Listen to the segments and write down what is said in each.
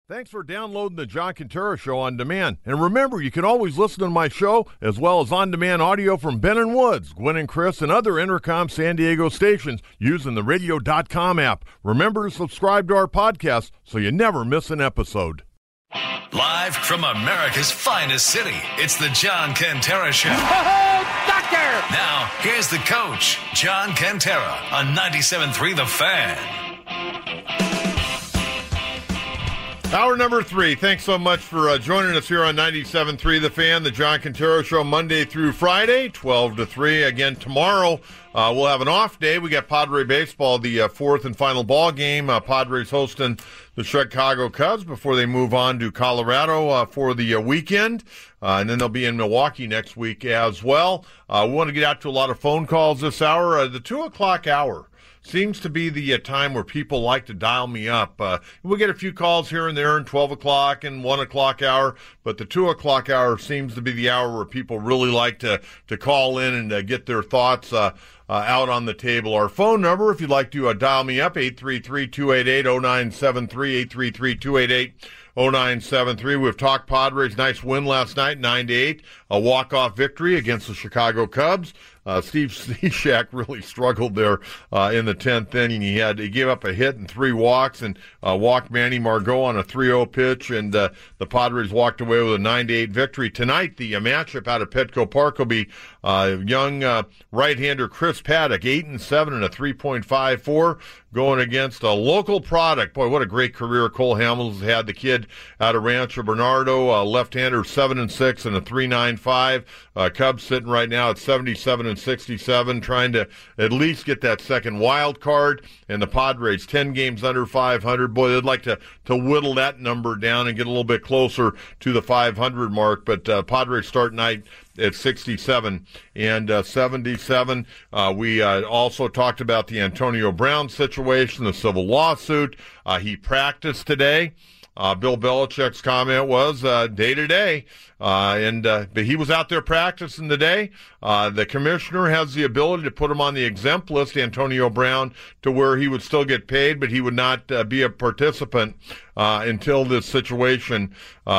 Thanks for downloading the John Quintero Show on demand. And remember, you can always listen to my show as well as on-demand audio from Ben & Woods, Gwen and Chris, and other Intercom San Diego stations using the radio.com app. Remember to subscribe to our podcast so you never miss an episode. Live from America's finest city, it's the John Quintero Show. Oh, doctor! Now, here's the coach, John Quintero, on 97.3 The Fan. Hour number 3. Thanks so much for joining us here on 97.3 The Fan, the John Quintero Show, Monday through Friday, 12 to 3. Again, tomorrow we'll have an off day. We got Padre baseball, the fourth and final ball game. Padres hosting the Chicago Cubs before they move on to Colorado for the weekend. And then they'll be in Milwaukee next week as well. We want to get out to a lot of phone calls this hour. The 2 o'clock hour seems to be the time where people like to dial me up. We'll get a few calls here and there in 12 o'clock and 1 o'clock hour, but the 2 o'clock hour seems to be the hour where people really like to call in and get their thoughts out on the table. Our phone number, if you'd like to dial me up, 833-288-0973, 833-288-0973. We've talked Padres. Nice win last night, 9-8, a walk-off victory against the Chicago Cubs. Steve Cishek really struggled there in the 10th inning. He gave up a hit and 3 walks and walked Manny Margot on a 3-0 pitch, and the Padres walked away with a 9-8 victory. Tonight, the matchup out of Petco Park will be young right-hander Chris Paddock, 8-7 and a 3.54, going against a local product. Boy, what a great career Cole Hamels had. The kid out of Rancho Bernardo, left-hander, 7-6 and a 3.95. Cubs sitting right now at 77 and 67, trying to at least get that second wild card. And the Padres 10 games under 500. Boy, they'd like to whittle that number down and get a little bit closer to the 500 mark. But Padres start night at 67 and 77. We also talked about the Antonio Brown situation, the civil lawsuit. He practiced today. Bill Belichick's comment was day to day, but he was out there practicing today. The commissioner has the ability to put him on the exempt list, Antonio Brown, to where he would still get paid, but he would not be a participant until this situation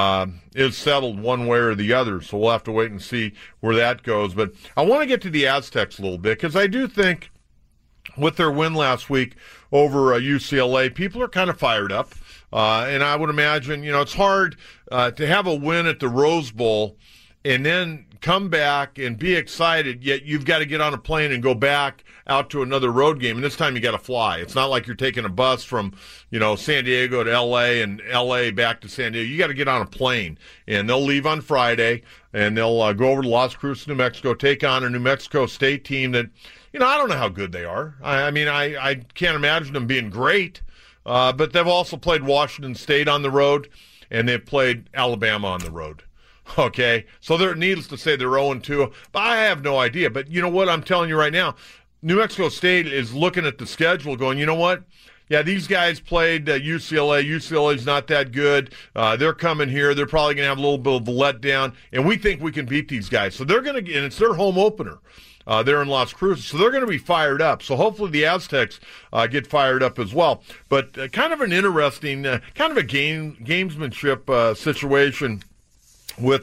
is settled one way or the other. So we'll have to wait and see where that goes. But I want to get to the Aztecs a little bit, because I do think with their win last week over UCLA, people are kind of fired up. And I would imagine, it's hard to have a win at the Rose Bowl and then come back and be excited, yet you've got to get on a plane and go back out to another road game. And this time you got to fly. It's not like you're taking a bus from, San Diego to L.A. and L.A. back to San Diego. You got to get on a plane. And they'll leave on Friday, and they'll go over to Las Cruces, New Mexico, take on a New Mexico State team that, I don't know how good they are. I can't imagine them being great. But they've also played Washington State on the road, and they've played Alabama on the road. Okay? So needless to say, they're 0-2. But I have no idea. But you know what? I'm telling you right now, New Mexico State is looking at the schedule going, you know what? Yeah, these guys played UCLA. UCLA's not that good. They're coming here. They're probably going to have a little bit of a letdown. And we think we can beat these guys. So they're going to, and it's their home opener. They're in Las Cruces, so they're going to be fired up. So hopefully the Aztecs get fired up as well. But kind of an interesting, kind of a gamesmanship situation with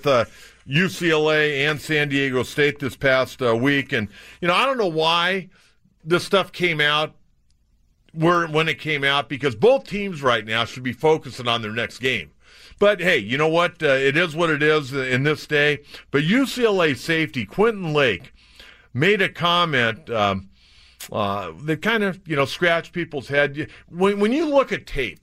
UCLA and San Diego State this past week. And, I don't know why this stuff came out when it came out, because both teams right now should be focusing on their next game. But, hey, you know what? It is what it is in this day. But UCLA safety, Quentin Lake, made a comment that kind of, scratched people's head. When you look at tape,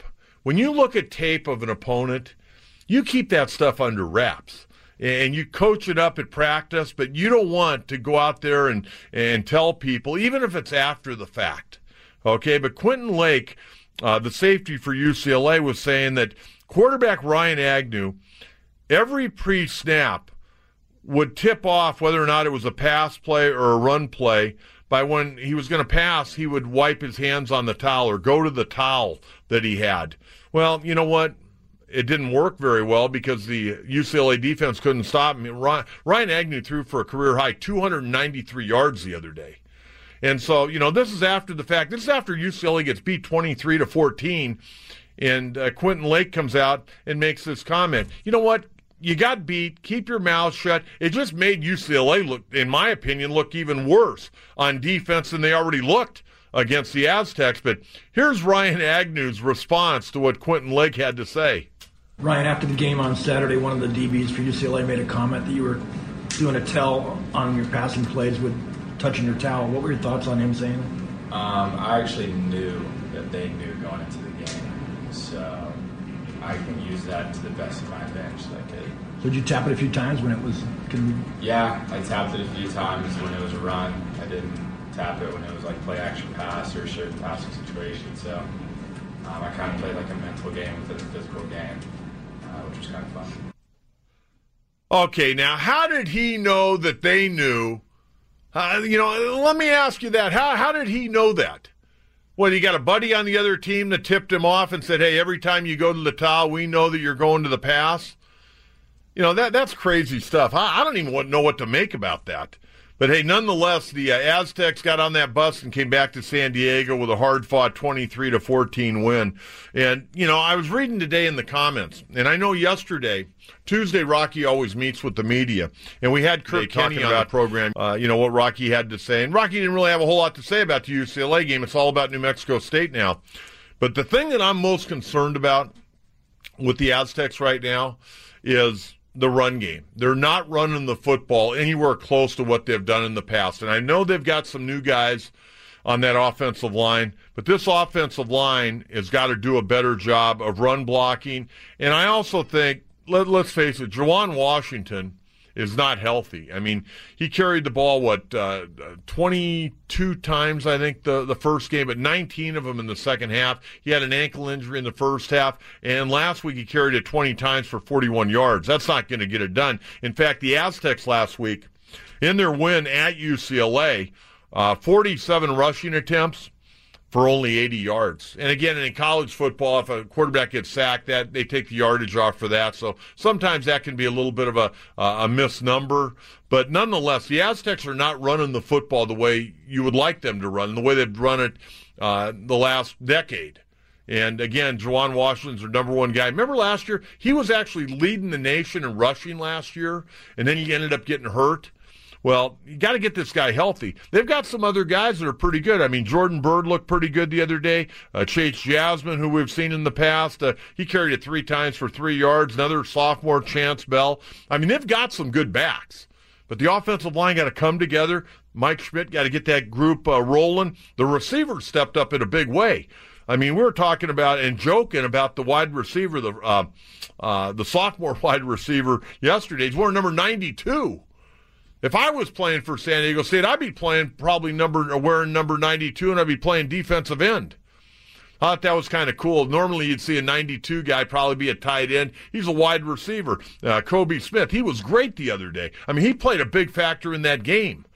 of an opponent, you keep that stuff under wraps. And you coach it up at practice, but you don't want to go out there and tell people, even if it's after the fact. Okay, but Quentin Lake, the safety for UCLA, was saying that quarterback Ryan Agnew, every pre-snap, would tip off whether or not it was a pass play or a run play. By when he was going to pass, he would wipe his hands on the towel or go to the towel that he had. Well, you know what? It didn't work very well because the UCLA defense couldn't stop him. Ryan Agnew threw for a career-high 293 yards the other day. And so, this is after the fact. This is after UCLA gets beat 23-14. And Quentin Lake comes out and makes this comment. You know what? You got beat. Keep your mouth shut. It just made UCLA look, in my opinion, look even worse on defense than they already looked against the Aztecs. But here's Ryan Agnew's response to what Quentin Lake had to say. Ryan, after the game on Saturday, one of the DBs for UCLA made a comment that you were doing a tell on your passing plays with touching your towel. What were your thoughts on him saying that? I actually knew that they knew going into the game, so I can use that to the best of my advantage that I could. So did you tap it a few times when it was? Yeah, I tapped it a few times when it was a run. I didn't tap it when it was like play action pass or a certain passing situation. So I kind of played like a mental game within a physical game, which was kind of fun. Okay, now how did he know that they knew? Let me ask you that. How did he know that? Well, you got a buddy on the other team that tipped him off and said, hey, every time you go to the towel, we know that you're going to the pass. That's crazy stuff. I don't even know what to make about that. But, hey, nonetheless, the Aztecs got on that bus and came back to San Diego with a hard-fought 23-14 win. And, I was reading today in the comments, and I know Tuesday, Rocky always meets with the media, and we had Kirk Kenny on the program, what Rocky had to say. And Rocky didn't really have a whole lot to say about the UCLA game. It's all about New Mexico State now. But the thing that I'm most concerned about with the Aztecs right now is the run game. They're not running the football anywhere close to what they've done in the past. And I know they've got some new guys on that offensive line, but this offensive line has got to do a better job of run blocking. And I also think, let's face it, Juwan Washington is not healthy. I mean, he carried the ball, 22 times, I think, the first game, but 19 of them in the second half. He had an ankle injury in the first half, and last week he carried it 20 times for 41 yards. That's not going to get it done. In fact, the Aztecs last week, in their win at UCLA, 47 rushing attempts for only 80 yards. And again, in college football, if a quarterback gets sacked, that they take the yardage off for that. So sometimes that can be a little bit of a misnumber. But nonetheless, the Aztecs are not running the football the way you would like them to run, the way they've run it the last decade. And again, Juwan Washington's their number one guy. Remember last year? He was actually leading the nation in rushing last year, and then he ended up getting hurt. Well, you got to get this guy healthy. They've got some other guys that are pretty good. I mean, Jordan Byrd looked pretty good the other day. Chase Jasmine, who we've seen in the past, he carried it 3 times for 3 yards. Another sophomore, Chance Bell. I mean, they've got some good backs. But the offensive line got to come together. Mike Schmidt got to get that group rolling. The receivers stepped up in a big way. I mean, we were talking about and joking about the wide receiver, the sophomore wide receiver yesterday. He's wearing number 92. If I was playing for San Diego State, I'd be playing wearing number 92, and I'd be playing defensive end. I thought that was kind of cool. Normally you'd see a 92 guy probably be a tight end. He's a wide receiver. Kobe Smith, he was great the other day. I mean, he played a big factor in that game.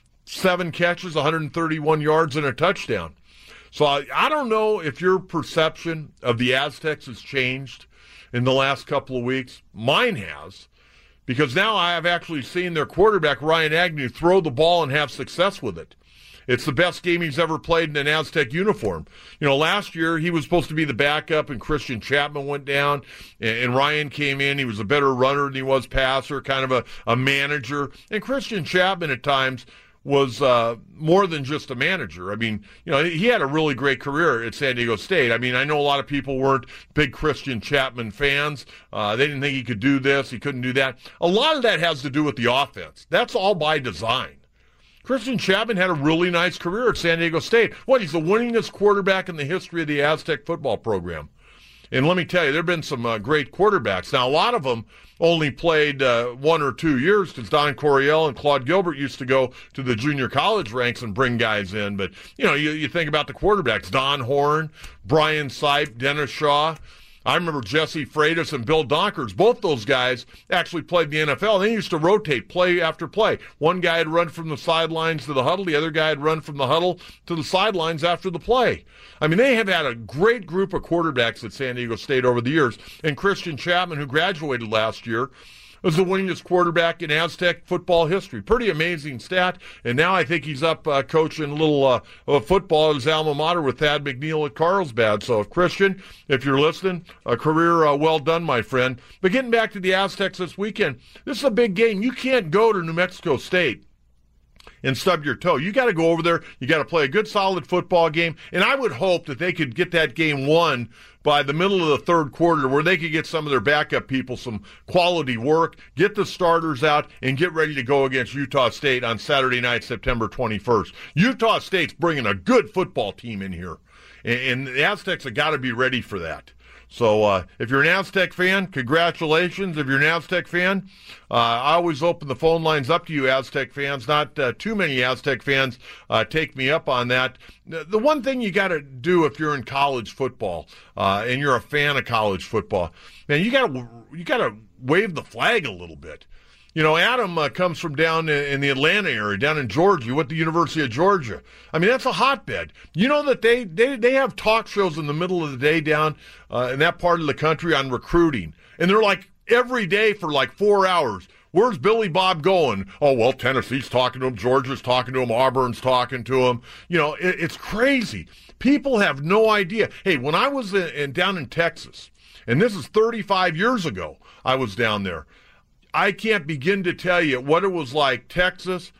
7 catches, 131 yards, and a touchdown. So I don't know if your perception of the Aztecs has changed in the last couple of weeks. Mine has. Because now I have actually seen their quarterback, Ryan Agnew, throw the ball and have success with it. It's the best game he's ever played in an Aztec uniform. Last year he was supposed to be the backup, and Christian Chapman went down, and Ryan came in. He was a better runner than he was passer, kind of a manager. And Christian Chapman at times was more than just a manager. I mean, he had a really great career at San Diego State. I mean, I know a lot of people weren't big Christian Chapman fans. They didn't think he could do this, he couldn't do that. A lot of that has to do with the offense. That's all by design. Christian Chapman had a really nice career at San Diego State. He's the winningest quarterback in the history of the Aztec football program. And let me tell you, there have been some great quarterbacks. Now, a lot of them only played 1 or 2 years because Don Coryell and Claude Gilbert used to go to the junior college ranks and bring guys in. But, you think about the quarterbacks, Don Horn, Brian Sipe, Dennis Shaw. I remember Jesse Freitas and Bill Donkers. Both those guys actually played in the NFL. They used to rotate play after play. One guy had run from the sidelines to the huddle. The other guy had run from the huddle to the sidelines after the play. I mean, they have had a great group of quarterbacks at San Diego State over the years. And Christian Chapman, who graduated last year, was the winningest quarterback in Aztec football history. Pretty amazing stat. And now I think he's up coaching a little football at his alma mater with Thad McNeil at Carlsbad. So, Christian, if you're listening, a career well done, my friend. But getting back to the Aztecs this weekend, this is a big game. You can't go to New Mexico State and stub your toe. You got to go over there. You got to play a good, solid football game. And I would hope that they could get that game won by the middle of the third quarter, where they could get some of their backup people some quality work, get the starters out, and get ready to go against Utah State on Saturday night, September 21st. Utah State's bringing a good football team in here, and the Aztecs have got to be ready for that. So if you're an Aztec fan, congratulations. If you're an Aztec fan, I always open the phone lines up to you Aztec fans. Not too many Aztec fans take me up on that. The one thing you got to do if you're in college football and you're a fan of college football, man, you got to wave the flag a little bit. You know, Adam comes from down in the Atlanta area, down in Georgia, with the University of Georgia. I mean, that's a hotbed. You know that they have talk shows in the middle of the day down in that part of the country on recruiting. And they're like every day for like 4 hours. Where's Billy Bob going? Oh, well, Tennessee's talking to him. Georgia's talking to him. Auburn's talking to him. You know, it's crazy. People have no idea. Hey, when I was down in Texas, and this is 35 years ago, I was down there. I can't begin to tell you what it was like. Texas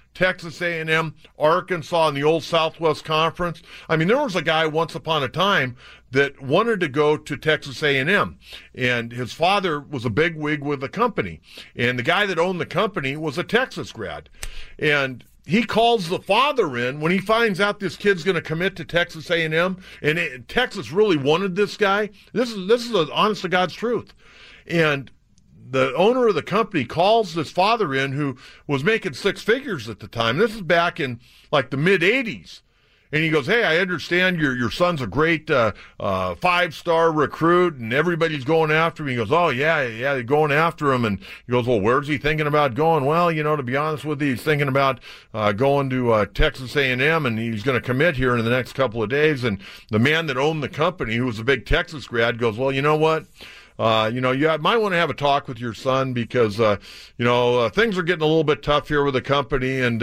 A&M, Arkansas, and the old Southwest Conference. I mean, there was a guy once upon a time that wanted to go to Texas A&M, and his father was a bigwig with the company, and the guy that owned the company was a Texas grad, and he calls the father in when he finds out this kid's going to commit to Texas A&M, and Texas really wanted this guy. This is the honest to God's truth, and the owner of the company calls this father in, who was making six figures at the time. This is back in like the mid-'80s. And he goes, hey, I understand your son's a great five-star recruit and everybody's going after him. He goes, oh, yeah, they're going after him. And he goes, well, where's he thinking about going? Well, you know, to be honest with you, he's thinking about going to Texas A&M, and he's going to commit here in the next couple of days. And the man that owned the company, who was a big Texas grad, goes, well, you know what? You might want to have a talk with your son because, things are getting a little bit tough here with the company, and,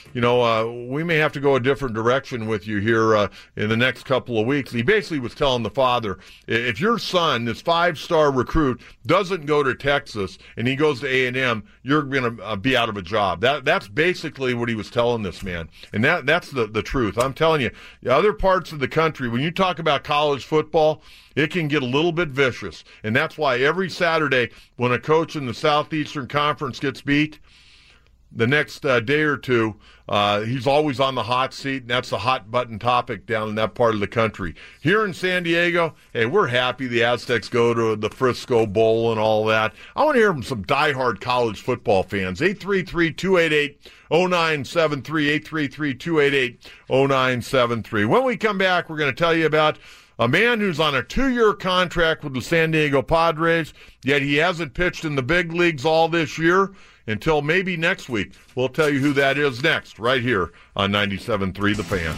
we may have to go a different direction with you here in the next couple of weeks. He basically was telling the father, if your son, this five-star recruit, doesn't go to Texas and he goes to A&M, you're going to be out of a job. That's basically what he was telling this man, and that's the truth. I'm telling you, other parts of the country, when you talk about college football, it can get a little bit vicious, and that's why every Saturday when a coach in the Southeastern Conference gets beat, the next day or two, he's always on the hot seat, and that's the hot-button topic down in that part of the country. Here in San Diego, hey, we're happy the Aztecs go to the Frisco Bowl and all that. I want to hear from some diehard college football fans. 833-288-0973, 833-288-0973. When we come back, we're going to tell you about a man who's on a 2-year contract with the San Diego Padres, yet he hasn't pitched in the big leagues all this year until maybe next week. We'll tell you who that is next, right here on 97.3 The Fan.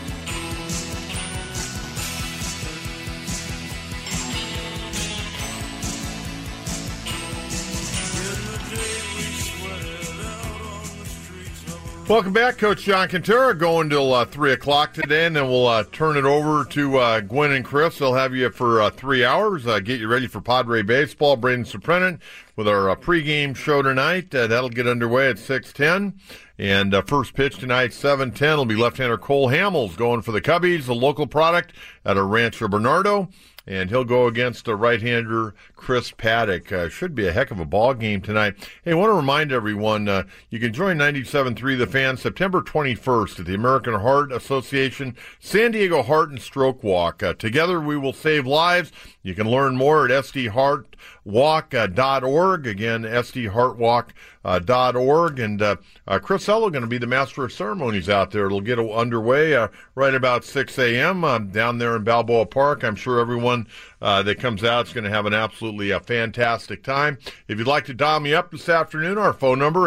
Welcome back. Coach John Quintero going till 3 o'clock today, and then we'll turn it over to Gwen and Chris. They'll have you for 3 hours, get you ready for Padre baseball. Braden Suprenant with our pregame show tonight. That'll get underway at 6:10. And first pitch tonight, 7:10, will be left-hander Cole Hamels going for the Cubbies, a local product out of Rancho Bernardo. And he'll go against a right-hander, Chris Paddock. Should be a heck of a ball game tonight. Hey, I want to remind everyone, you can join 97.3 The Fan September 21st at the American Heart Association San Diego Heart and Stroke Walk. Together we will save lives. You can learn more at sdheartwalk.org. Again, sdheartwalk.org. And Chris Ello going to be the master of ceremonies out there. It'll get underway right about 6 a.m. Down there in Balboa Park. I'm sure everyone that comes out is going to have an absolutely fantastic time. If you'd like to dial me up this afternoon, our phone number,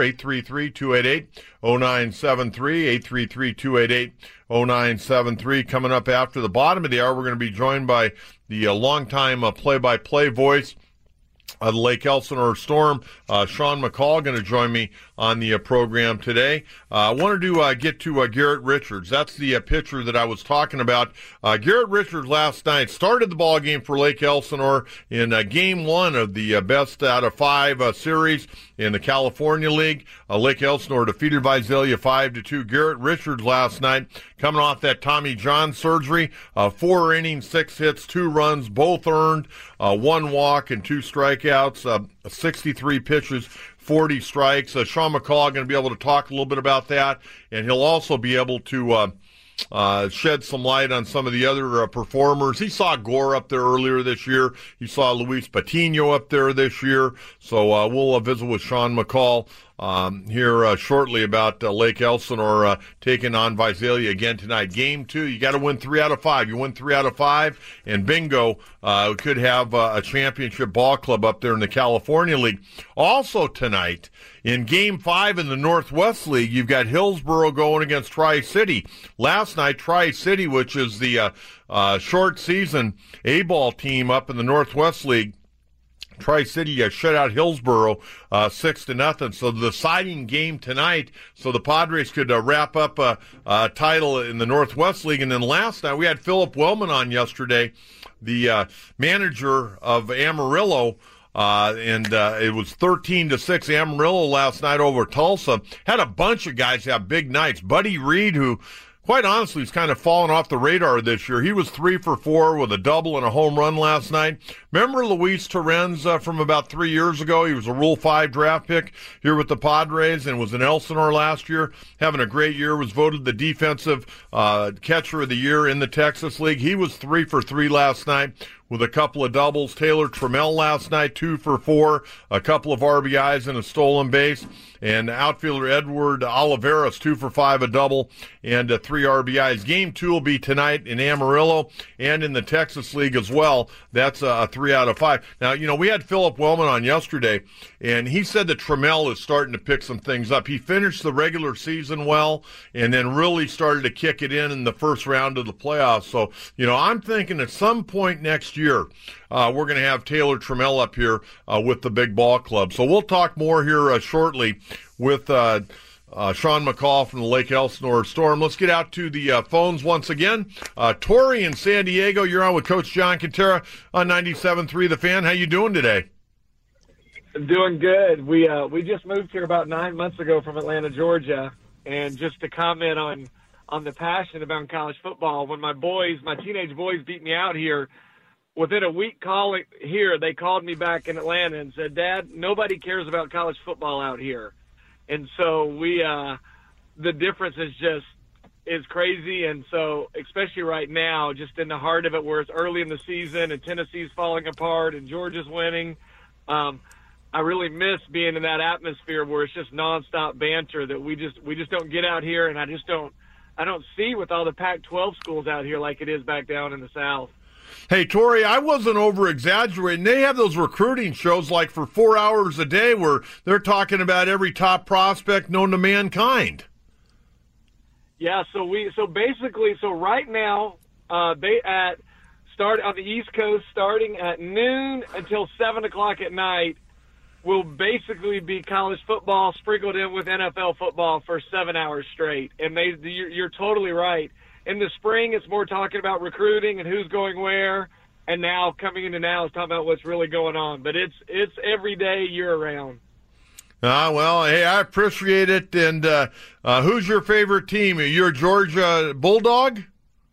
833-288-0973, 833-288-0973. Coming up after the bottom of the hour, we're going to be joined by the longtime play-by-play voice the Lake Elsinore Storm. Sean McCall going to join me on the program today. I wanted to get to Garrett Richards. That's the pitcher that I was talking about. Garrett Richards last night started the ball game for Lake Elsinore in Game 1 of the best out of 5 series in the California League. Lake Elsinore defeated Visalia 5-2. Garrett Richards last night coming off that Tommy John surgery. 4 innings, 6 hits, 2 runs, both earned, 1 walk and 2 strikeouts, 63 pitches, 40 strikes. Sean McCall going to be able to talk a little bit about that, and he'll also be able to shed some light on some of the other performers. He saw Gore up there earlier this year. He saw Luis Patino up there this year. So we'll visit with Sean McCall here shortly about Lake Elsinore taking on Visalia again tonight. Game 2, you got to win 3 out of 5. You win 3 out of 5, and bingo, could have a championship ball club up there in the California League. Also tonight, in Game 5 in the Northwest League, you've got Hillsboro going against Tri-City. Last night, Tri-City, which is the short season A-ball team up in the Northwest League, Tri-City shut out Hillsboro 6-0. So the deciding game tonight, so the Padres could wrap up a title in the Northwest League. And then last night we had Philip Wellman on yesterday, the manager of Amarillo. And it was 13-6 Amarillo last night over Tulsa. Had a bunch of guys have big nights. Buddy Reed, who quite honestly he's kind of fallen off the radar this year. He was 3 for 4 with a double and a home run last night. Remember Luis Torrens from about 3 years ago? He was a Rule 5 draft pick here with the Padres and was in Elsinore last year. Having a great year, was voted the defensive catcher of the year in the Texas League. He was 3 for 3 last night with a couple of doubles. Taylor Trammell last night, 2 for 4, a couple of RBIs and a stolen base. And outfielder Edward Oliveras, 2 for 5, a double, and 3 RBIs. Game 2 will be tonight in Amarillo and in the Texas League as well. That's a 3 out of 5. Now, you know, we had Philip Wellman on yesterday, and he said that Trammell is starting to pick some things up. He finished the regular season well and then really started to kick it in the first round of the playoffs. So, you know, I'm thinking at some point next year, we're going to have Taylor Trammell up here with the big ball club. So we'll talk more here shortly with Sean McCall from the Lake Elsinore Storm. Let's get out to the phones once again. Tori in San Diego, you're on with Coach John Quintera on 97.3 The Fan. How you doing today? Doing good. We just moved here about 9 months ago from Atlanta, Georgia, and just to comment on the passion about college football, when my teenage boys beat me out here, within a week calling here, they called me back in Atlanta and said, "Dad, nobody cares about college football out here." And so the difference is crazy. And so, especially right now, just in the heart of it, where it's early in the season and Tennessee's falling apart and Georgia's winning, I really miss being in that atmosphere where it's just nonstop banter that we just don't get out here. And I don't see with all the Pac-12 schools out here like it is back down in the South. Hey, Tori, I wasn't over-exaggerating. They have those recruiting shows like for 4 hours a day where they're talking about every top prospect known to mankind. Yeah, so right now, they start on the East Coast starting at noon until 7 o'clock at night will basically be college football sprinkled in with NFL football for 7 hours straight. And you're totally right. In the spring, it's more talking about recruiting and who's going where, and now coming into now is talking about what's really going on. But it's every day, year round. Well, hey, I appreciate it. And who's your favorite team? You're a Georgia Bulldog?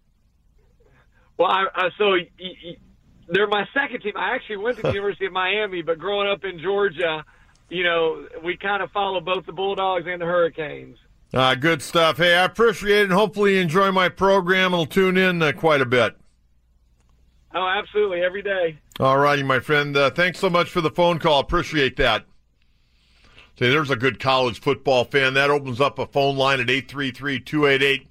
Well, they're my second team. I actually went to the University of Miami, but growing up in Georgia, you know, we kind of follow both the Bulldogs and the Hurricanes. Good stuff. Hey, I appreciate it, and hopefully you enjoy my program and will tune in quite a bit. Oh, absolutely, every day. All righty, my friend. Thanks so much for the phone call. Appreciate that. Say, there's a good college football fan. That opens up a phone line at 833-288-0973,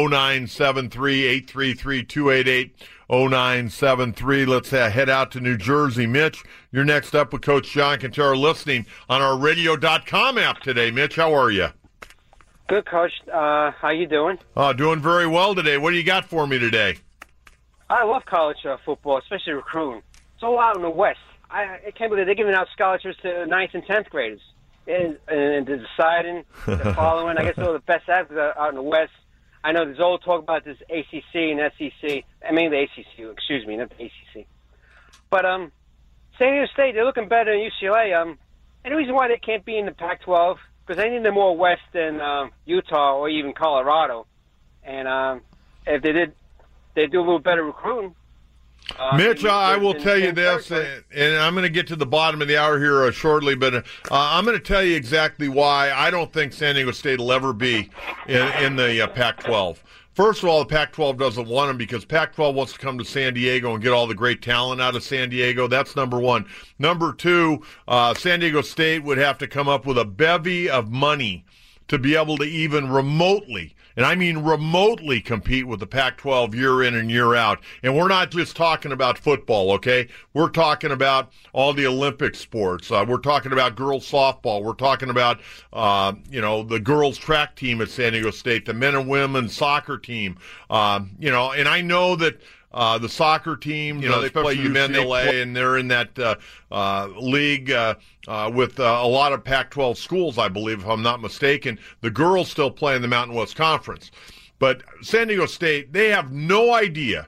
833-288-0973. Let's head out to New Jersey. Mitch, you're next up with Coach John Quintera, listening on our radio.com app today. Mitch, how are you? Good, Coach. How you doing? Doing very well today. What do you got for me today? I love college football, especially recruiting. So out in the West, I can't believe they're giving out scholarships to 9th and 10th graders. And they're deciding, they're following. I guess all the best athletes out in the West. I know there's all talk about this ACC and SEC. I mean the ACC, excuse me, not the ACC. But San Diego State, they're looking better than UCLA. Any reason why they can't be in the Pac-12? Because I think they're more West than Utah or even Colorado. And if they do a little better recruiting. Mitch, I will tell you this, and I'm going to get to the bottom of the hour here shortly, but I'm going to tell you exactly why I don't think San Diego State will ever be in the Pac-12. First of all, the Pac-12 doesn't want them because Pac-12 wants to come to San Diego and get all the great talent out of San Diego. That's number one. Number two, San Diego State would have to come up with a bevy of money to be able to even remotely, and I mean remotely, compete with the Pac-12 year in and year out. And we're not just talking about football, okay? We're talking about all the Olympic sports. We're talking about girls softball. We're talking about, the girls track team at San Diego State, the men and women soccer team. And I know that the soccer team, they play UCLA, and they're in that league with a lot of Pac-12 schools, I believe, if I'm not mistaken. The girls still play in the Mountain West Conference. But San Diego State, they have no idea,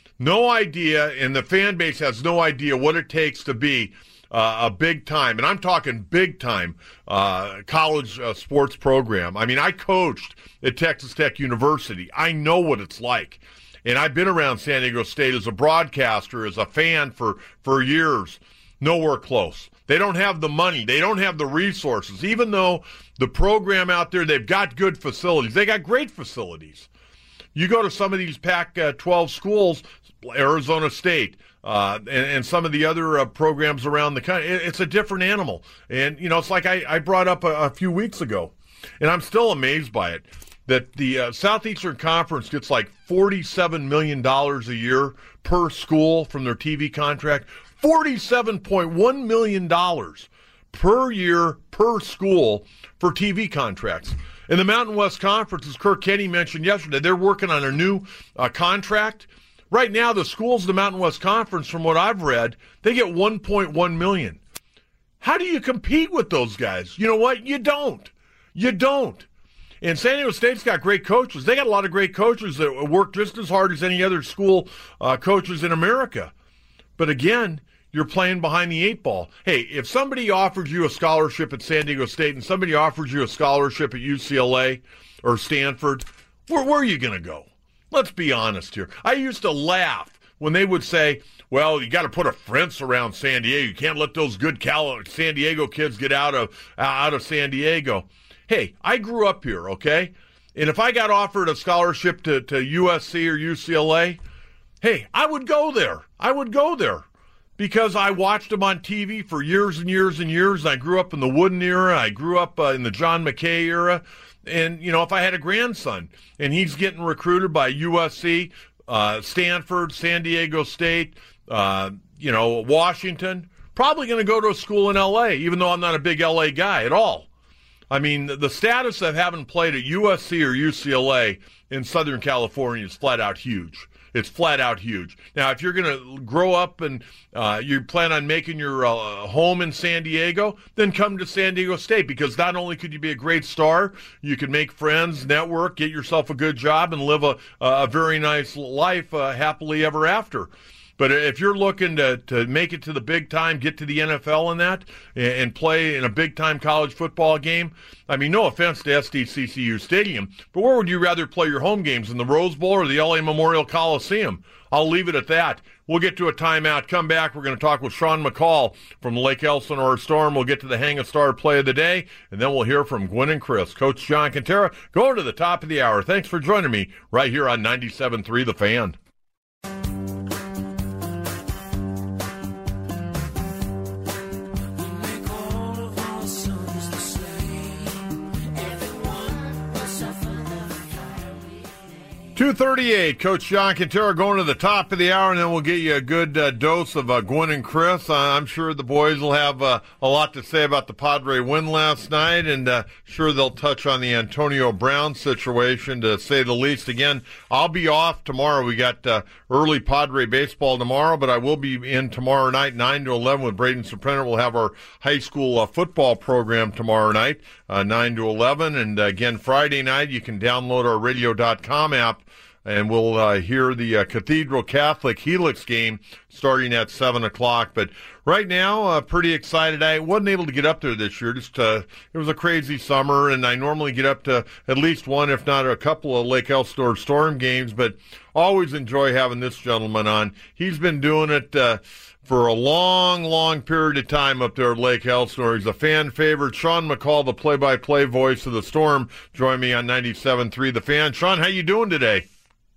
and the fan base has no idea what it takes to be a big-time, and I'm talking big-time, college sports program. I mean, I coached at Texas Tech University. I know what it's like. And I've been around San Diego State as a broadcaster, as a fan for years. Nowhere close. They don't have the money. They don't have the resources. Even though the program out there, they've got good facilities. They got great facilities. You go to some of these Pac-12 schools, Arizona State, and some of the other programs around the country, it's a different animal. And, it's like I brought up a few weeks ago, and I'm still amazed by it, that the Southeastern Conference gets like $47 million a year per school from their TV contract. $47.1 million per year per school for TV contracts. In the Mountain West Conference, as Kirk Kenney mentioned yesterday, they're working on a new contract. Right now, the schools in the Mountain West Conference, from what I've read, they get $1.1 million. How do you compete with those guys? You know what? You don't. You don't. And San Diego State's got great coaches. They got a lot of great coaches that work just as hard as any other school coaches in America. But again, you're playing behind the eight ball. Hey, if somebody offers you a scholarship at San Diego State and somebody offers you a scholarship at UCLA or Stanford, where are you going to go? Let's be honest here. I used to laugh when they would say, well, you got to put a fence around San Diego. You can't let those good San Diego kids get out of San Diego. Hey, I grew up here, okay? And if I got offered a scholarship to USC or UCLA, hey, I would go there. Because I watched them on TV for years and years and years. I grew up in the Wooden era. I grew up in the John McKay era. And, if I had a grandson and he's getting recruited by USC, Stanford, San Diego State, Washington, probably going to go to a school in L.A., even though I'm not a big L.A. guy at all. I mean, the status of having played at USC or UCLA in Southern California is flat out huge. It's flat out huge. Now, if you're going to grow up and you plan on making your home in San Diego, then come to San Diego State, because not only could you be a great star, you can make friends, network, get yourself a good job, and live a very nice life happily ever after. But if you're looking to make it to the big time, get to the NFL in that, and play in a big-time college football game, I mean, no offense to SDCCU Stadium, but where would you rather play your home games, in the Rose Bowl or the LA Memorial Coliseum? I'll leave it at that. We'll get to a timeout. Come back. We're going to talk with Sean McCall from the Lake Elsinore Storm. We'll get to the Hang a Star play of the day, and then we'll hear from Gwen and Chris. Coach John Kentera going to the top of the hour. Thanks for joining me right here on 97.3 The Fan. 2:38. Coach John Quintero going to the top of the hour, and then we'll get you a good dose of Gwen and Chris. I'm sure the boys will have a lot to say about the Padre win last night, and sure they'll touch on the Antonio Brown situation, to say the least. Again, I'll be off tomorrow. We got early Padre baseball tomorrow, but I will be in tomorrow night, 9 to 11, with Braden Soprano. We'll have our high school football program tomorrow night, 9 to 11. And again, Friday night, you can download our radio.com app, and we'll hear the Cathedral Catholic Helix game starting at 7 o'clock. But right now, pretty excited. I wasn't able to get up there this year. Just it was a crazy summer, and I normally get up to at least one, if not a couple of Lake Elsinore Storm games, but always enjoy having this gentleman on. He's been doing it for a long, long period of time up there at Lake Elsinore. He's a fan favorite. Sean McCall, the play-by-play voice of the Storm, join me on 97.3 The Fan. Sean, how you doing today?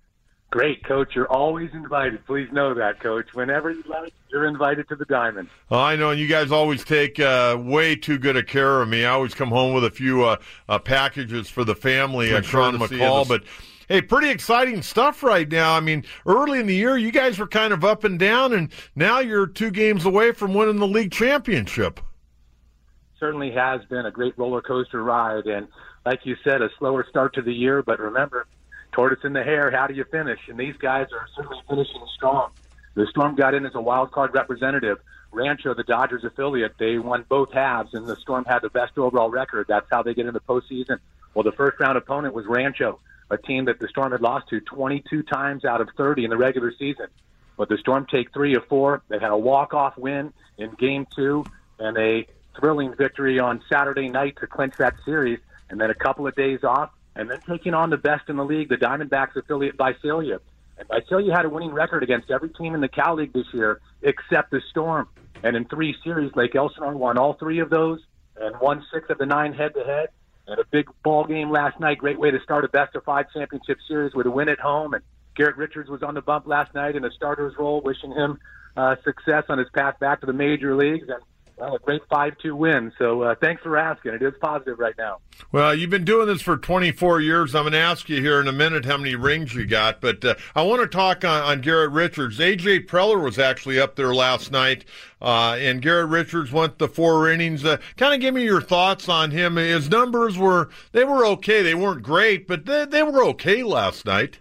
Great, Coach. You're always invited. Please know that, Coach. Whenever you'd like, you're invited to the Diamond. Oh, I know, and you guys always take way too good a care of me. I always come home with a few packages for the family, Sean McCall. But, hey, pretty exciting stuff right now. I mean, early in the year, you guys were kind of up and down, and now you're 2 games away from winning the league championship. Certainly has been a great roller coaster ride, and like you said, a slower start to the year. But remember, tortoise in the hare, how do you finish? And these guys are certainly finishing strong. The Storm got in as a wild card representative. Rancho, the Dodgers affiliate, they won both halves, and the Storm had the best overall record. That's how they get in the postseason. Well, the first-round opponent was Rancho, a team that the Storm had lost to 22 times out of 30 in the regular season. But the Storm take 3 of 4. They had a walk-off win in Game 2 and a thrilling victory on Saturday night to clinch that series, and then a couple of days off, and then taking on the best in the league, the Diamondbacks affiliate Visalia. And Visalia had a winning record against every team in the Cal League this year except the Storm. And in 3 series, Lake Elsinore won all 3 of those and won 6 of the 9 head-to-head. And a big ball game last night, great way to start a best-of-5 championship series with a win at home. And Garrett Richards was on the bump last night in a starter's role, wishing him success on his path back to the major leagues. And well, a great 5-2 win. So thanks for asking. It is positive right now. Well, you've been doing this for 24 years. I'm going to ask you here in a minute how many rings you got. But I want to talk on Garrett Richards. A.J. Preller was actually up there last night, and Garrett Richards went the 4 innings. Kind of give me your thoughts on him. His numbers were okay. They weren't great, but they were okay last night.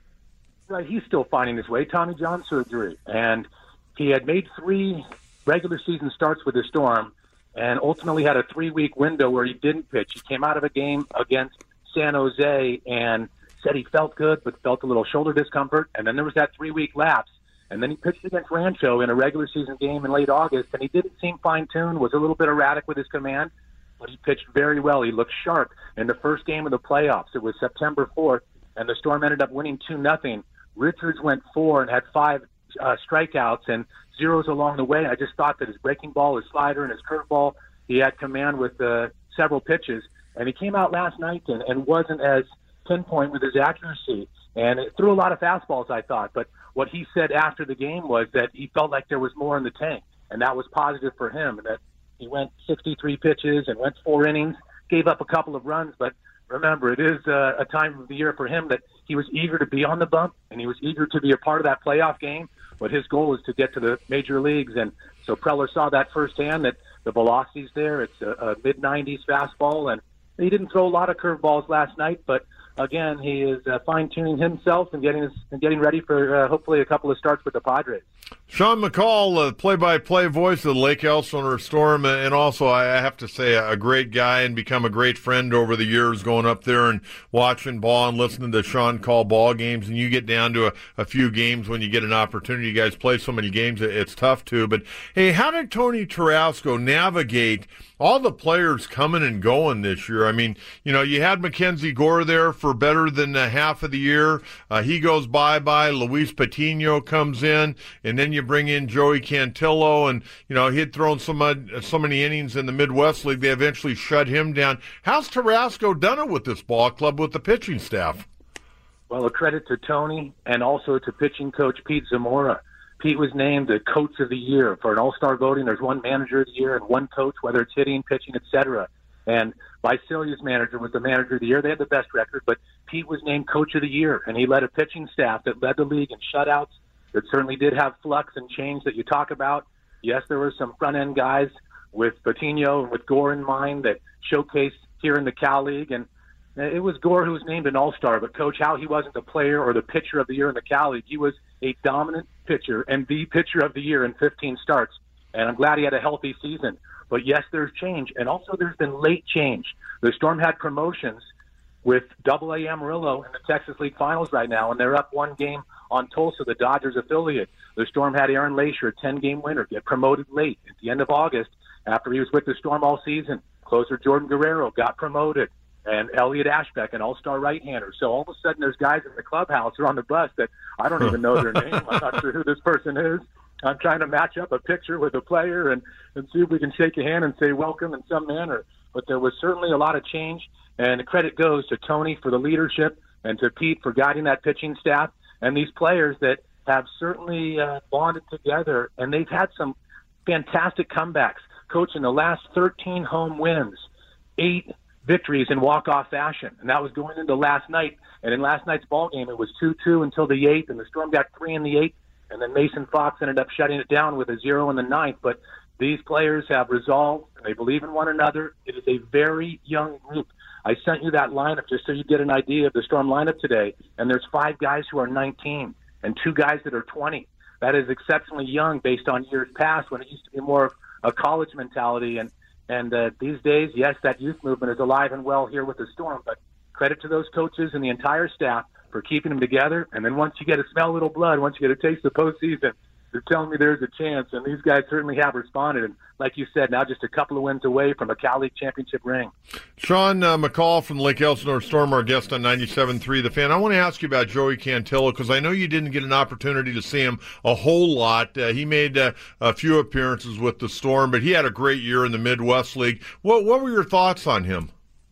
Right, he's still finding his way. Tommy John surgery. And he had made 3 regular season starts with the Storm and ultimately had a 3-week window where he didn't pitch. He came out of a game against San Jose and said he felt good but felt a little shoulder discomfort, and then there was that 3-week lapse, and then he pitched against Rancho in a regular season game in late August, and he didn't seem fine-tuned, was a little bit erratic with his command, but he pitched very well. He looked sharp in the first game of the playoffs. It was September 4th, and the Storm ended up winning 2-0. Richards went 4 and had 5 strikeouts and zeros along the way. I just thought that his breaking ball, his slider, and his curveball, he had command with several pitches. And he came out last night and wasn't as pinpoint with his accuracy. And it threw a lot of fastballs, I thought. But what he said after the game was that he felt like there was more in the tank. And that was positive for him. And that he went 63 pitches and went 4 innings, gave up a couple of runs. But remember, it is a time of the year for him that he was eager to be on the bump, and he was eager to be a part of that playoff game. But his goal is to get to the major leagues. And so Preller saw that firsthand, that the velocity's there. It's a mid-90s fastball, and he didn't throw a lot of curveballs last night, but again, he is fine-tuning himself and getting ready for hopefully a couple of starts with the Padres. Sean McCall, play-by-play voice of the Lake Elsinore Storm, and also, I have to say, a great guy and become a great friend over the years, going up there and watching ball and listening to Sean call ball games. And you get down to a few games when you get an opportunity. You guys play so many games, it's tough to. But, hey, how did Tony Tarasco navigate all the players coming and going this year? I mean, you know, you had Mackenzie Gore there for better than half of the year. He goes bye-bye. Luis Patino comes in, and then you bring in Joey Cantillo, and, you know, he had thrown so many innings in the Midwest League, they eventually shut him down. How's Tarasco done it with this ball club with the pitching staff? Well, a credit to Tony and also to pitching coach Pete Zamora. Pete was named the coach of the year for an all-star voting. There's one manager of the year and one coach, whether it's hitting, pitching, etc. And Visalia's manager was the manager of the year. They had the best record, but Pete was named Coach of the Year, and he led a pitching staff that led the league in shutouts. That certainly did have flux and change that you talk about. Yes, there were some front-end guys with Patino and with Gore in mind that showcased here in the Cal League, and it was Gore who was named an All-Star, but Coach Howe, he wasn't the player or the pitcher of the year in the Cal League. He was a dominant pitcher and the pitcher of the year in 15 starts, and I'm glad he had a healthy season. But yes, there's change, and also there's been late change. The Storm had promotions with AA Amarillo in the Texas League Finals right now, and they're up one game on Tulsa, the Dodgers affiliate. The Storm had Aaron Leisure, a 10-game winner, get promoted late at the end of August after he was with the Storm all season. Closer Jordan Guerrero got promoted, and Elliot Ashbeck, an all-star right-hander. So all of a sudden there's guys in the clubhouse or on the bus that I don't even know their name. I'm not sure who this person is. I'm trying to match up a picture with a player and see if we can shake a hand and say welcome in some manner. But there was certainly a lot of change, and the credit goes to Tony for the leadership and to Pete for guiding that pitching staff and these players that have certainly bonded together, and they've had some fantastic comebacks. Coach, in the last 13 home wins, 8 victories in walk-off fashion, and that was going into last night. And in last night's ball game, it was 2-2 until the 8th, and the Storm got 3 in the 8th, and then Mason Fox ended up shutting it down with a 0 in the 9th. But these players have resolve, and they believe in one another. It is a very young group. I sent you that lineup just so you get an idea of the Storm lineup today, and there's 5 guys who are 19 and 2 guys that are 20. That is exceptionally young based on years past when it used to be more of a college mentality. And these days, yes, that youth movement is alive and well here with the Storm, but credit to those coaches and the entire staff for keeping them together. And then once you get to smell a little blood, once you get a taste of the postseason, they're telling me there's a chance, and these guys certainly have responded. And like you said, now just a couple of wins away from a Cal League championship ring. Sean McCall from the Lake Elsinore Storm, our guest on 97.3 The Fan. I want to ask you about Joey Cantillo because I know you didn't get an opportunity to see him a whole lot. He made a few appearances with the Storm, but he had a great year in the Midwest League. What were your thoughts on him?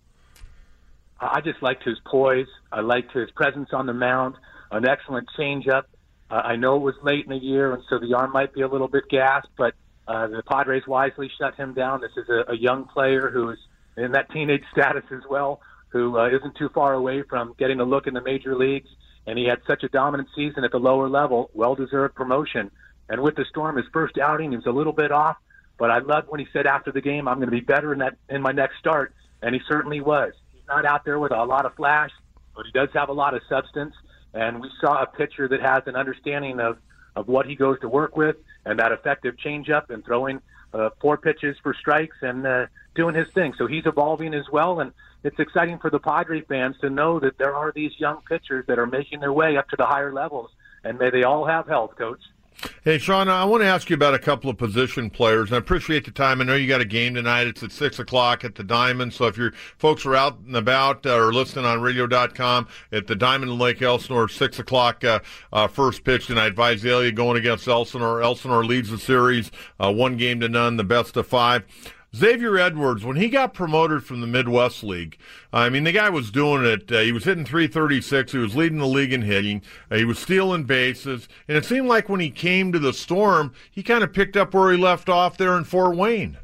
I just liked his poise. I liked his presence on the mound, an excellent changeup. I know it was late in the year, and so the arm might be a little bit gassed, but the Padres wisely shut him down. This is a young player who is in that teenage status as well, who isn't too far away from getting a look in the major leagues, and he had such a dominant season at the lower level, well-deserved promotion. And with the Storm, his first outing, he was a little bit off, but I loved when he said after the game, I'm going to be better in my next start, and he certainly was. He's not out there with a lot of flash, but he does have a lot of substance. And we saw a pitcher that has an understanding of what he goes to work with and that effective changeup and throwing 4 pitches for strikes and doing his thing. So he's evolving as well, and it's exciting for the Padre fans to know that there are these young pitchers that are making their way up to the higher levels, and may they all have health, Coach. Hey, Sean, I want to ask you about a couple of position players, and I appreciate the time. I know you got a game tonight. It's at 6 o'clock at the Diamond, so if your folks are out and about or listening on radio.com at the Diamond in Lake Elsinore, 6 o'clock first pitch tonight. Visalia going against Elsinore. Elsinore leads the series 1-0, the best of 5. Xavier Edwards, when he got promoted from the Midwest League, I mean, the guy was doing it. He was hitting .336. He was leading the league in hitting. He was stealing bases. And it seemed like when he came to the Storm, he kind of picked up where he left off there in Fort Wayne.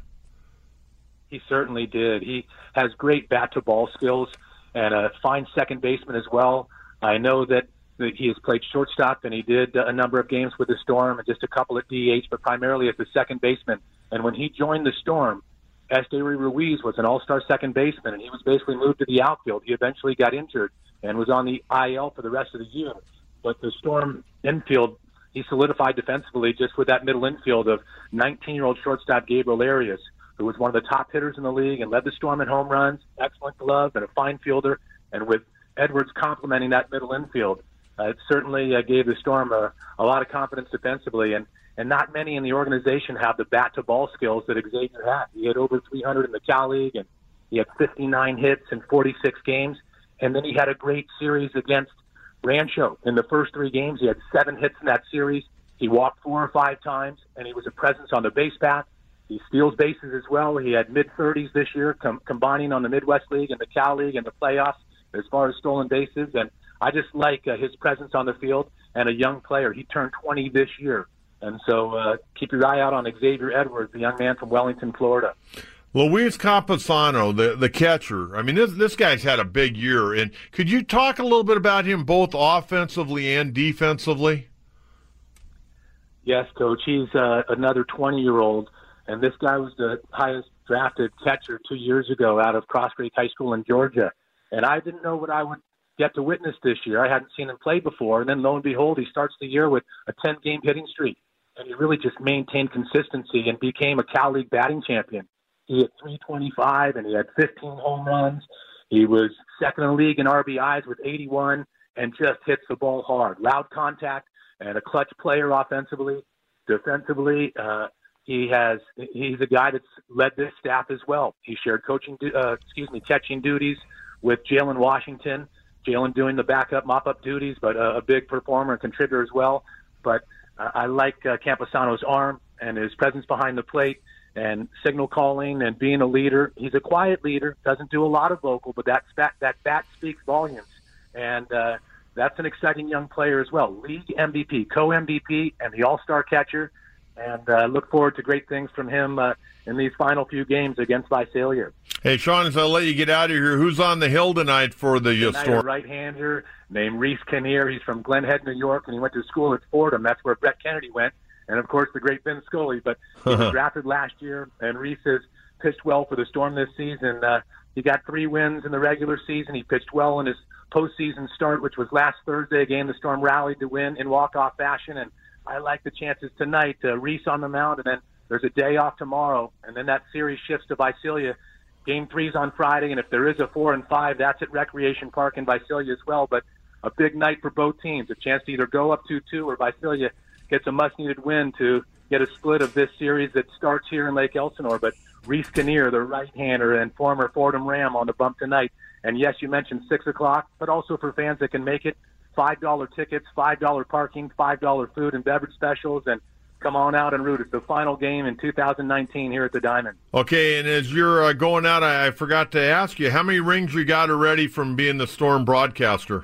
He certainly did. He has great bat-to-ball skills and a fine second baseman as well. I know that he has played shortstop, and he did a number of games with the Storm and just a couple at DH, but primarily as the second baseman. And when he joined the Storm, Esteury Ruiz was an all-star second baseman, and he was basically moved to the outfield. He eventually got injured and was on the IL for the rest of the year. But the Storm infield, he solidified defensively just with that middle infield of 19-year-old shortstop Gabriel Arias, who was one of the top hitters in the league and led the Storm in home runs, excellent glove, and a fine fielder. And with Edwards complementing that middle infield, it certainly gave the Storm a lot of confidence defensively. And not many in the organization have the bat-to-ball skills that Xavier had. He had over 300 in the Cal League, and he had 59 hits in 46 games. And then he had a great series against Rancho. In the first 3 games, he had 7 hits in that series. He walked 4 or 5 times, and he was a presence on the base path. He steals bases as well. He had mid-30s this year, combining on the Midwest League and the Cal League and the playoffs as far as stolen bases. And I just like his presence on the field and a young player. He turned 20 this year. And so keep your eye out on Xavier Edwards, the young man from Wellington, Florida. Luis Campusano, the catcher. I mean, this guy's had a big year. And could you talk a little bit about him both offensively and defensively? Yes, Coach. He's another 20-year-old, and this guy was the highest drafted catcher 2 years ago out of Cross Creek High School in Georgia. And I didn't know what I would get to witness this year. I hadn't seen him play before, and then lo and behold, he starts the year with a 10-game hitting streak. And he really just maintained consistency and became a Cal League batting champion. He had 325, and he had 15 home runs. He was second in the league in RBIs with 81 and just hits the ball hard. Loud contact and a clutch player offensively. Defensively, he's a guy that's led this staff as well. He shared catching duties with Jalen Washington. Jalen doing the backup, mop-up duties, but a big performer and contributor as well. But I like Campusano's arm and his presence behind the plate and signal calling and being a leader. He's a quiet leader, doesn't do a lot of vocal, but that bat speaks volumes. And that's an exciting young player as well. League MVP, co-MVP, and the all-star catcher. And look forward to great things from him in these final few games against Visalia. Hey, Sean, as I let you get out of here, who's on the hill tonight for the Storm? A right-hander named Reese Kinnear. He's from Glen Head, New York, and he went to school at Fordham. That's where Brett Kennedy went. And, of course, the great Ben Scully. But he was drafted last year, and Reese has pitched well for the Storm this season. He got 3 wins in the regular season. He pitched well in his postseason start, which was last Thursday, a game the Storm rallied to win in walk-off fashion. And I like the chances tonight. Reese on the mound, and then there's a day off tomorrow. And then that series shifts to Visalia. Game 3's on Friday, and if there is a 4 and 5, that's at Recreation Park in Visalia as well. But a big night for both teams, a chance to either go up 2-2 or Visalia gets a much-needed win to get a split of this series that starts here in Lake Elsinore. But Reese Kinnear, the right-hander and former Fordham Ram, on the bump tonight. And, yes, you mentioned 6 o'clock, but also for fans that can make it, $5 tickets, $5 parking, $5 food and beverage specials, and come on out and root. It's the final game in 2019 here at the Diamond. Okay, and as you're going out, I forgot to ask you, how many rings you got already from being the Storm broadcaster?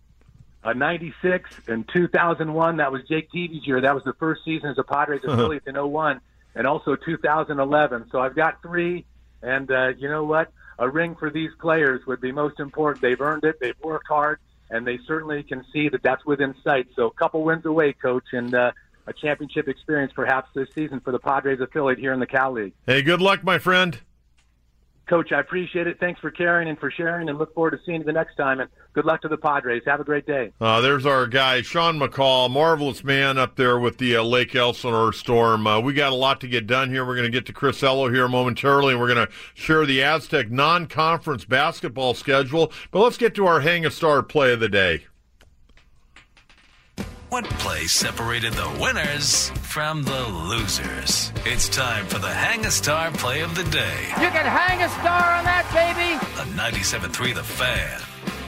96 and 2001. That was Jake Teevy's year. That was the first season as a Padres affiliate in 01, and also 2011. So I've got 3, and you know what? A ring for these players would be most important. They've earned it. They've worked hard, and they certainly can see that that's within sight. So a couple wins away, Coach, and a championship experience perhaps this season for the Padres affiliate here in the Cal League. Hey, good luck, my friend. Coach, I appreciate it. Thanks for caring and for sharing, and look forward to seeing you the next time. And good luck to the Padres. Have a great day. There's our guy, Sean McCall, marvelous man up there with the Lake Elsinore Storm. We got a lot to get done here. We're going to get to Chris Ello here momentarily, and we're going to share the Aztec non-conference basketball schedule. But let's get to our Hang a Star play of the day. What play separated the winners from the losers? It's time for the Hang a Star play of the day. You can hang a star on that, baby. On 97.3 The Fan.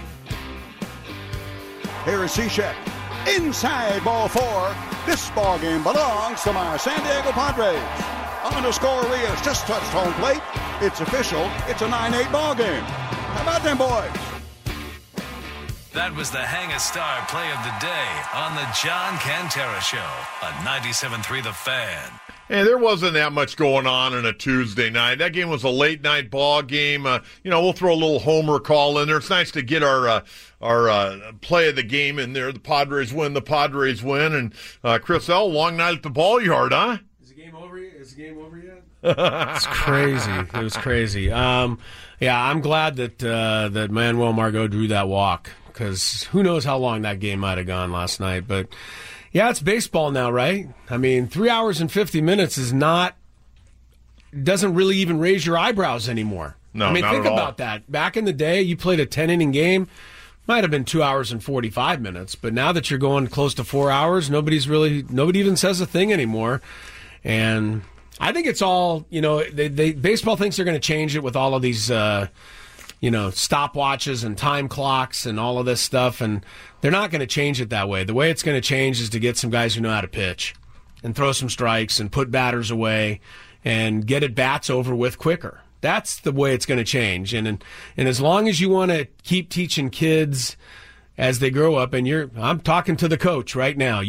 Here is Cishek. Inside ball 4. This ball game belongs to my San Diego Padres. Underscore Rios just touched home plate. It's official. It's a 9-8 ball game. How about them boys? That was the Hang a Star play of the day on the John Cantera Show on 97.3 The Fan. Hey, there wasn't that much going on a Tuesday night. That game was a late-night ball game. We'll throw a little homer call in there. It's nice to get our play of the game in there. The Padres win, And Chris L., long night at the ball yard, huh? Is the game over yet? It's crazy. It was crazy. Yeah, I'm glad that Manuel Margot drew that walk, because who knows how long that game might have gone last night. But, yeah, it's baseball now, right? I mean, 3 hours and 50 minutes doesn't really even raise your eyebrows anymore. No, I mean, not think at all. about that. Back in the day, you played a 10-inning game, might have been 2 hours and 45 minutes. But now that you're going close to 4 hours, nobody even says a thing anymore. And I think it's all, baseball thinks they're going to change it with all of these, stopwatches and time clocks and all of this stuff. And they're not going to change it that way. The way it's going to change is to get some guys who know how to pitch and throw some strikes and put batters away and get at bats over with quicker. That's the way it's going to change. And as long as you want to keep teaching kids as they grow up, and I'm talking to the coach right now,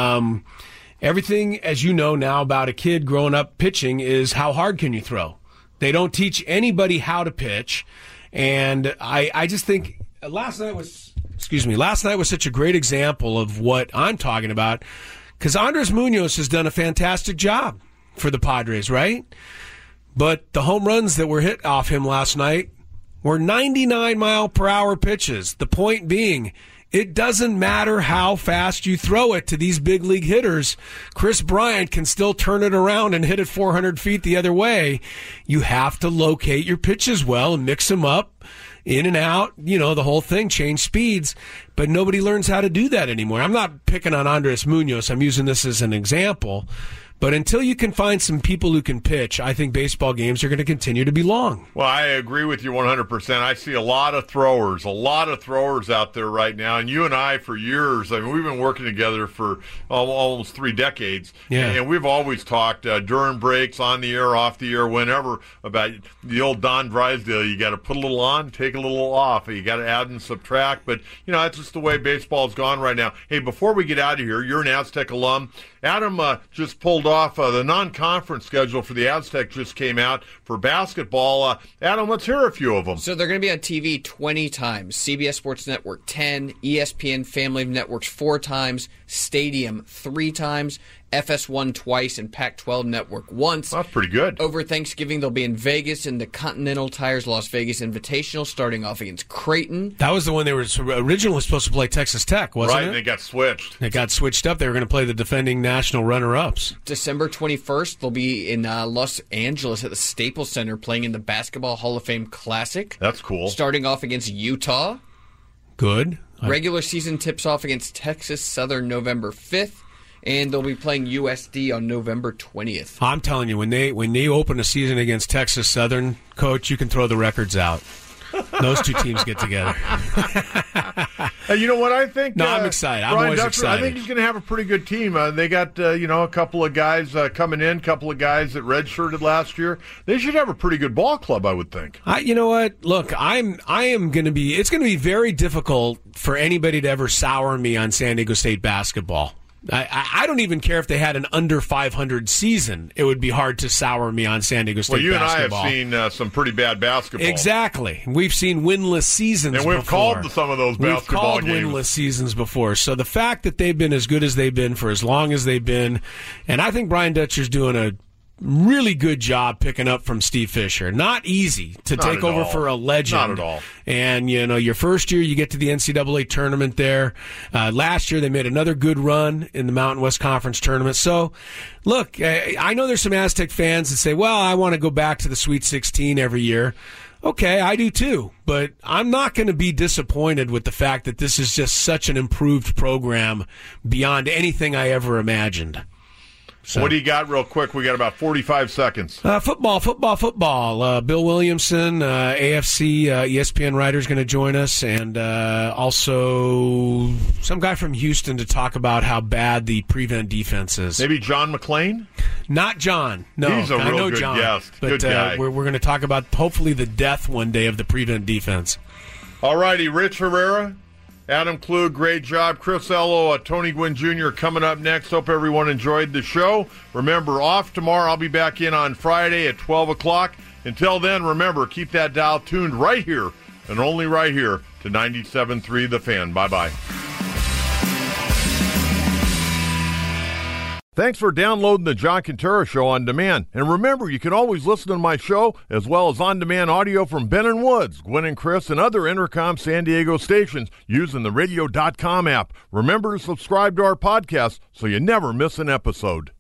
everything, as you know now about a kid growing up pitching, is how hard can you throw? They don't teach anybody how to pitch. And I just think last night was such a great example of what I'm talking about, because Andres Munoz has done a fantastic job for the Padres, right? But the home runs that were hit off him last night were 99-mile-per-hour pitches. The point being, it doesn't matter how fast you throw it to these big league hitters. Chris Bryant can still turn it around and hit it 400 feet the other way. You have to locate your pitches well and mix them up, in and out, the whole thing, change speeds. But nobody learns how to do that anymore. I'm not picking on Andres Munoz. I'm using this as an example. But until you can find some people who can pitch, I think baseball games are going to continue to be long. Well, I agree with you 100%. I see a lot of throwers out there right now. And you and I, for years, we've been working together for almost 3 decades. Yeah. And we've always talked during breaks, on the air, off the air, whenever, about the old Don Drysdale. You got to put a little on, take a little off. You got to add and subtract. But, that's just the way baseball's gone right now. Hey, before we get out of here, you're an Aztec alum. Adam just pulled off the non-conference schedule for the Aztec just came out for basketball. Adam, let's hear a few of them. So they're going to be on TV 20 times, CBS Sports Network 10, ESPN Family of Networks 4 times, Stadium 3 times, FS1 twice, and Pac-12 Network once. That's pretty good. Over Thanksgiving, they'll be in Vegas in the Continental Tires Las Vegas Invitational, starting off against Creighton. That was the one they were originally supposed to play Texas Tech, wasn't it? Right, they got switched. It got switched up. They were going to play the defending national runner-ups. December 21st, they'll be in Los Angeles at the Staples Center playing in the Basketball Hall of Fame Classic. That's cool. Starting off against Utah. Good. Regular season tips off against Texas Southern November 5th. And they'll be playing USD on November 20th. I'm telling you, when they open a season against Texas Southern, Coach, you can throw the records out. Those two teams get together. You know what I think? No, I'm excited. I'm Brian always Dutcher, excited. I think he's going to have a pretty good team. They got a couple of guys coming in, a couple of guys that redshirted last year. They should have a pretty good ball club, I would think. You know what? Look, I am going to be. It's going to be very difficult for anybody to ever sour me on San Diego State basketball. I don't even care if they had an under 500 season. It would be hard to sour me on San Diego State basketball. Well, you and I have seen some pretty bad basketball. Exactly. We've seen winless seasons before. And we've called some of those basketball games. We've called winless seasons before. So the fact that they've been as good as they've been for as long as they've been, and I think Brian Dutcher's doing a really good job picking up from Steve Fisher. Not easy to take over for a legend. Not at all. And, your first year you get to the NCAA tournament there. Last year they made another good run in the Mountain West Conference tournament. So, look, I know there's some Aztec fans that say, well, I want to go back to the Sweet 16 every year. Okay, I do too. But I'm not going to be disappointed with the fact that this is just such an improved program beyond anything I ever imagined. So. What do you got real quick? We got about 45 seconds. Football. Bill Williamson, AFC, ESPN writer is going to join us, and also some guy from Houston to talk about how bad the prevent defense is. Maybe John McClain? Not John. No, he's a real good guest. But, good guy. We're going to talk about hopefully the death one day of the prevent defense. All righty, Rich Herrera. Adam Klug, great job. Chris Ello, Tony Gwynn Jr. coming up next. Hope everyone enjoyed the show. Remember, off tomorrow. I'll be back in on Friday at 12 o'clock. Until then, remember, keep that dial tuned right here and only right here to 97.3 The Fan. Bye-bye. Thanks for downloading the John Quintero Show on demand. And remember, you can always listen to my show as well as on-demand audio from Ben & Woods, Gwen and Chris, and other Intercom San Diego stations using the radio.com app. Remember to subscribe to our podcast so you never miss an episode.